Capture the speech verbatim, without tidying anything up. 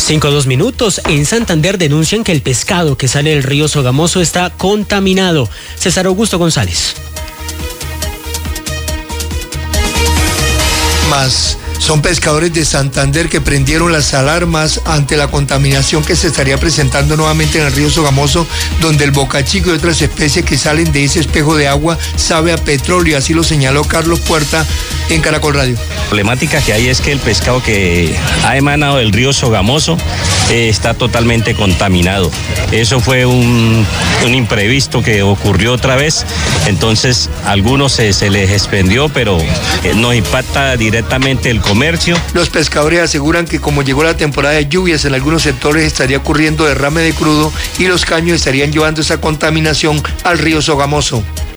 Cinco dos minutos. En Santander denuncian que el pescado que sale del río Sogamoso está contaminado. César Augusto González. Más. Son pescadores de Santander que prendieron las alarmas ante la contaminación que se estaría presentando nuevamente en el río Sogamoso, donde el bocachico y otras especies que salen de ese espejo de agua sabe a petróleo, así lo señaló Carlos Puerta en Caracol Radio. La problemática que hay es que el pescado que ha emanado del río Sogamoso eh, está totalmente contaminado. Eso fue un, un imprevisto que ocurrió otra vez, entonces a algunos se, se les expendió, pero eh, nos impacta directamente el comercio. Los pescadores aseguran que como llegó la temporada de lluvias, en algunos sectores estaría ocurriendo derrame de crudo y los caños estarían llevando esa contaminación al río Sogamoso.